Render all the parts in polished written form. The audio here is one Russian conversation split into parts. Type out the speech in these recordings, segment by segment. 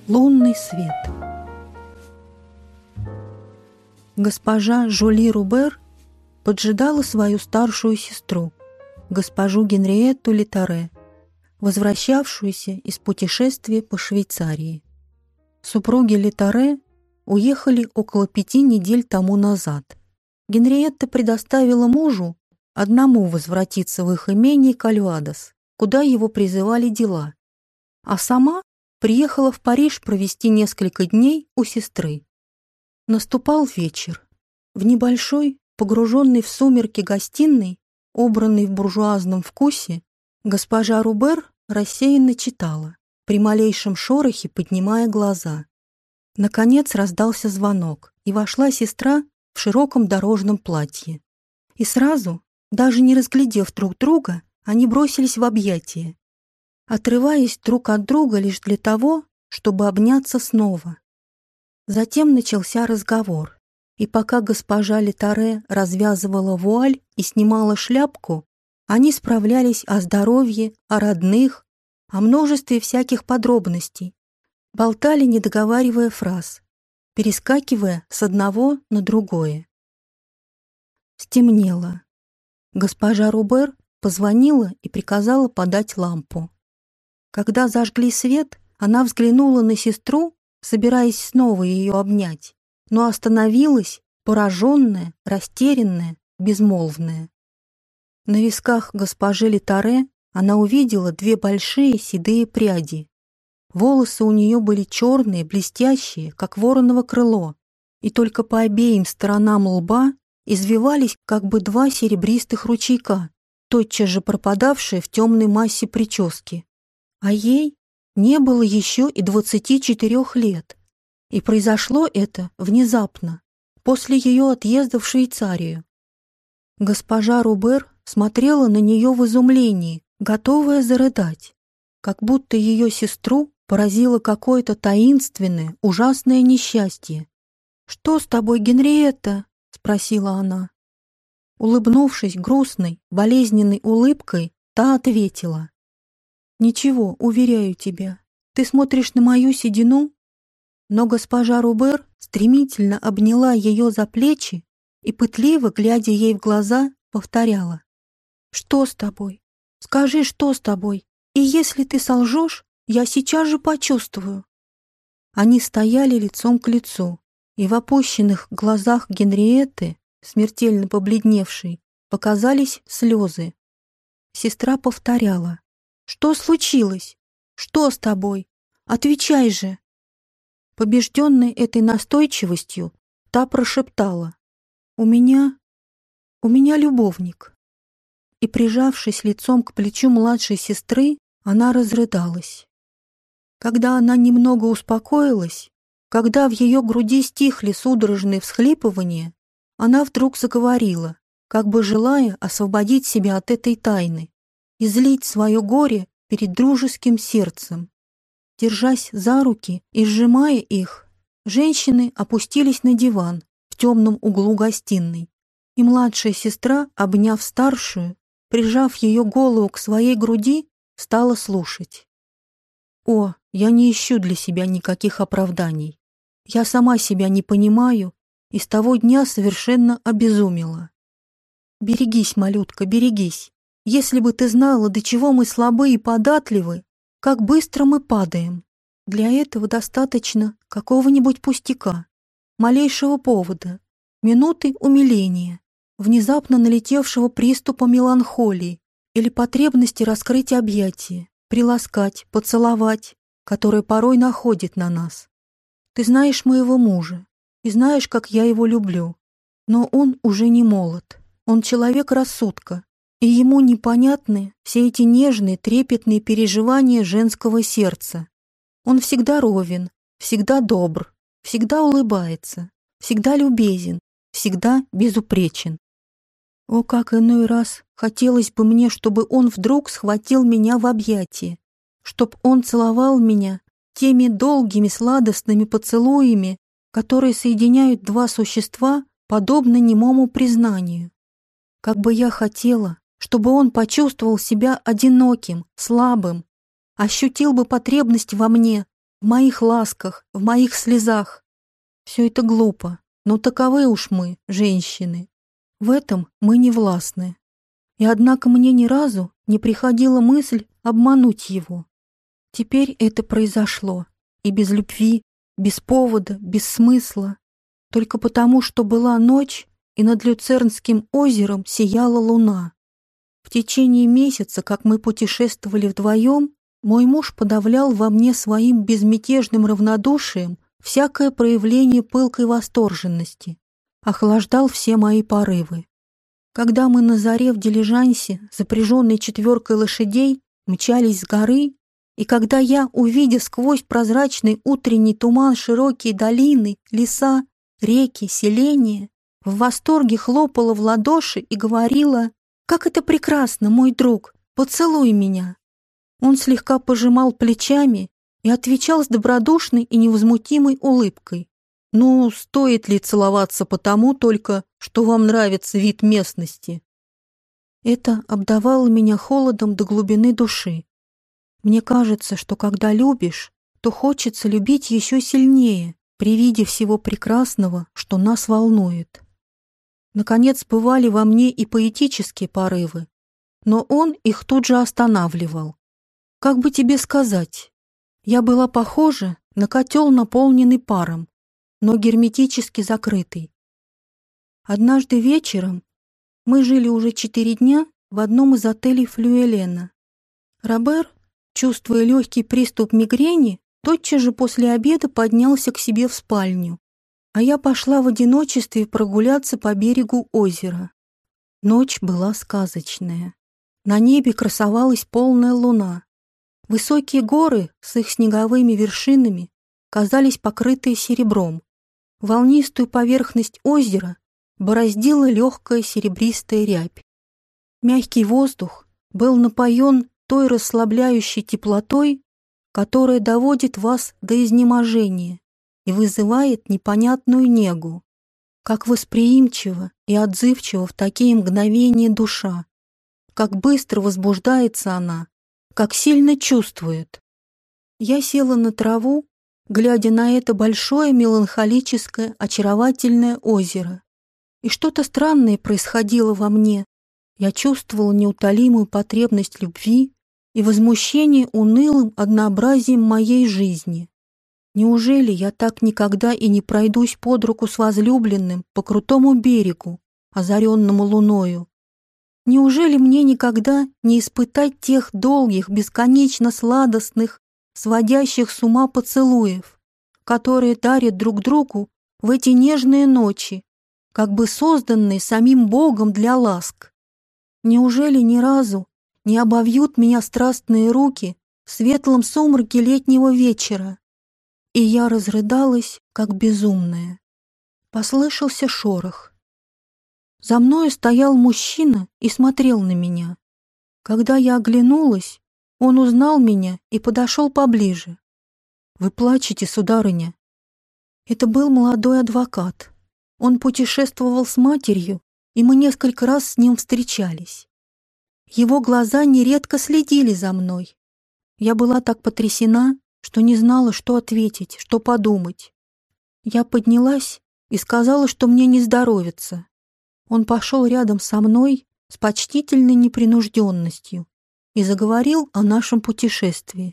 Лунный свет. Госпожа Жюли Рубер поджидала свою старшую сестру, госпожу Генриетту Литаре, возвращавшуюся из путешествия по Швейцарии. Супруги Литаре уехали около 5 недель тому назад. Генриетта предоставила мужу одному возвратиться в их имение Кальвадос, куда его призывали дела, а сама приехала в Париж провести несколько дней у сестры. Наступал вечер. В небольшой, погруженной в сумерки гостиной, убранной в буржуазном вкусе, госпожа Рубер рассеянно читала, при малейшем шорохе поднимая глаза. Наконец раздался звонок, и вошла сестра в широком дорожном платье. И сразу, даже не разглядев друг друга, они бросились в объятия, отрываясь друг от друга лишь для того, чтобы обняться снова. Затем начался разговор, и пока госпожа Литаре развязывала вуаль и снимала шляпку, они справлялись о здоровье, о родных, о множестве всяких подробностей, болтали, не договаривая фраз, перескакивая с одного на другое. Стемнело. Госпожа Рубер позвонила и приказала подать лампу. Когда зажгли свет, она взглянула на сестру, собираясь снова ее обнять, но остановилась, пораженная, растерянная, безмолвная. На висках госпожи Литаре она увидела 2 большие седые пряди. Волосы у нее были черные, блестящие, как вороново крыло, и только по обеим сторонам лба извивались как бы 2 серебристых ручейка, тотчас же пропадавшие в темной массе прически. А ей не было еще и 24 лет, и произошло это внезапно, после ее отъезда в Швейцарию. Госпожа Рубер смотрела на нее в изумлении, готовая зарыдать, как будто ее сестру поразило какое-то таинственное, ужасное несчастье. «Что с тобой, Генриетта?» — спросила она. Улыбнувшись грустной, болезненной улыбкой, та ответила: «Ничего, уверяю тебя, ты смотришь на мою седину». Но госпожа Рубер стремительно обняла ее за плечи и, пытливо глядя ей в глаза, повторяла: «Что с тобой? Скажи, что с тобой? И если ты солжешь, я сейчас же почувствую». Они стояли лицом к лицу, и в опущенных глазах Генриетты, смертельно побледневшей, показались слезы. Сестра повторяла: «Что случилось? Что с тобой? Отвечай же!» Побежденной этой настойчивостью, та прошептала: «У меня любовник». И, прижавшись лицом к плечу младшей сестры, она разрыдалась. Когда она немного успокоилась, когда в ее груди стихли судорожные всхлипывания, она вдруг заговорила, как бы желая освободить себя от этой тайны, излить свое горе перед дружеским сердцем. Держась за руки и сжимая их, женщины опустились на диван в темном углу гостиной, и младшая сестра, обняв старшую, прижав ее голову к своей груди, стала слушать. «О, я не ищу для себя никаких оправданий. Я сама себя не понимаю и с того дня совершенно обезумела. Берегись, малютка, берегись. Если бы ты знала, до чего мы слабы и податливы, как быстро мы падаем. Для этого достаточно какого-нибудь пустяка, малейшего повода, минуты умиления, внезапно налетевшего приступа меланхолии или потребности раскрыть объятия, приласкать, поцеловать, которое порой находит на нас. Ты знаешь моего мужа и знаешь, как я его люблю, но он уже не молод, он человек рассудка, и ему непонятны все эти нежные, трепетные переживания женского сердца. Он всегда ровен, всегда добр, всегда улыбается, всегда любезен, всегда безупречен. О, как иной раз хотелось бы мне, чтобы он вдруг схватил меня в объятия, чтоб он целовал меня теми долгими сладостными поцелуями, которые соединяют 2 существа, подобно немому признанию. Как бы я хотела, чтобы он почувствовал себя одиноким, слабым, ощутил бы потребность во мне, в моих ласках, в моих слезах. Все это глупо, но таковы уж мы, женщины. В этом мы не властны. И однако мне ни разу не приходила мысль обмануть его. Теперь это произошло, и без любви, без повода, без смысла, только потому, что была ночь, и над Люцернским озером сияла луна. В течение месяца, как мы путешествовали вдвоем, мой муж подавлял во мне своим безмятежным равнодушием всякое проявление пылкой восторженности, охлаждал все мои порывы. Когда мы на заре в дилижансе, запряженной 4 лошадей, мчались с горы, и когда я, увидя сквозь прозрачный утренний туман широкие долины, леса, реки, селения, в восторге хлопала в ладоши и говорила: «Как это прекрасно, мой друг! Поцелуй меня!» Он слегка пожимал плечами и отвечал с добродушной и невозмутимой улыбкой: «Ну, стоит ли целоваться потому только, что вам нравится вид местности?» Это обдавало меня холодом до глубины души. Мне кажется, что когда любишь, то хочется любить еще сильнее при виде всего прекрасного, что нас волнует. Наконец, бывали во мне и поэтические порывы, но он их тут же останавливал. Как бы тебе сказать, я была похожа на котел, наполненный паром, но герметически закрытый. Однажды вечером мы жили уже 4 дня в одном из отелей Флюэлена. Робер, чувствуя легкий приступ мигрени, тотчас же после обеда поднялся к себе в спальню, а я пошла в одиночестве прогуляться по берегу озера. Ночь была сказочная. На небе красовалась полная луна. Высокие горы с их снеговыми вершинами казались покрытые серебром. Волнистую поверхность озера бороздила легкая серебристая рябь. Мягкий воздух был напоен той расслабляющей теплотой, которая доводит вас до изнеможения и вызывает непонятную негу. Как восприимчива и отзывчива в такие мгновения душа, как быстро возбуждается она, как сильно чувствует. Я села на траву, глядя на это большое меланхолическое, очаровательное озеро. И что-то странное происходило во мне. Я чувствовала неутолимую потребность любви и возмущение унылым однообразием моей жизни. Неужели я так никогда и не пройдусь под руку с возлюбленным по крутому берегу, озаренному луною? Неужели мне никогда не испытать тех долгих, бесконечно сладостных, сводящих с ума поцелуев, которые дарят друг другу в эти нежные ночи, как бы созданные самим Богом для ласк? Неужели ни разу не обовьют меня страстные руки в светлом сумраке летнего вечера? И я разрыдалась, как безумная. Послышался шорох. За мною стоял мужчина и смотрел на меня. Когда я оглянулась, он узнал меня и подошел поближе. «Вы плачете, сударыня?» Это был молодой адвокат. Он путешествовал с матерью, и мы несколько раз с ним встречались. Его глаза нередко следили за мной. Я была так потрясена, что не знала, что ответить, что подумать. Я поднялась и сказала, что мне не здоровится. Он пошел рядом со мной с почтительной непринужденностью и заговорил о нашем путешествии.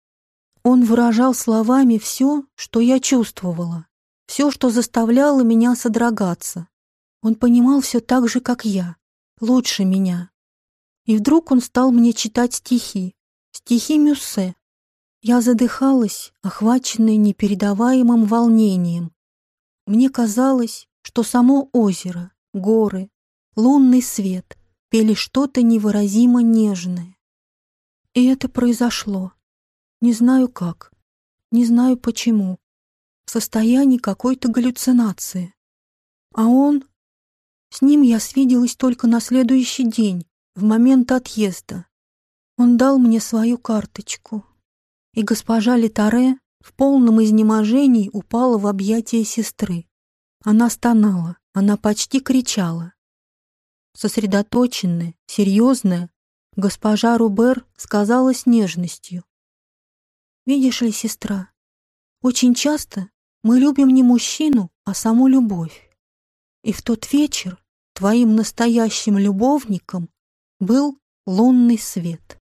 Он выражал словами все, что я чувствовала, все, что заставляло меня содрогаться. Он понимал все так же, как я, лучше меня. И вдруг он стал мне читать стихи Мюссе. Я задыхалась, охваченная непередаваемым волнением. Мне казалось, что само озеро, горы, лунный свет пели что-то невыразимо нежное. И это произошло. Не знаю как, не знаю почему, в состоянии какой-то галлюцинации. А он... С ним я свиделась только на следующий день, в момент отъезда. Он дал мне свою карточку. И госпожа Летаре в полном изнеможении упала в объятия сестры. Она стонала, она почти кричала. Сосредоточенная, серьезная, госпожа Рубер сказала с нежностью: «Видишь ли, сестра, Очень часто мы любим не мужчину, а саму любовь. И в тот вечер твоим настоящим любовником был лунный свет.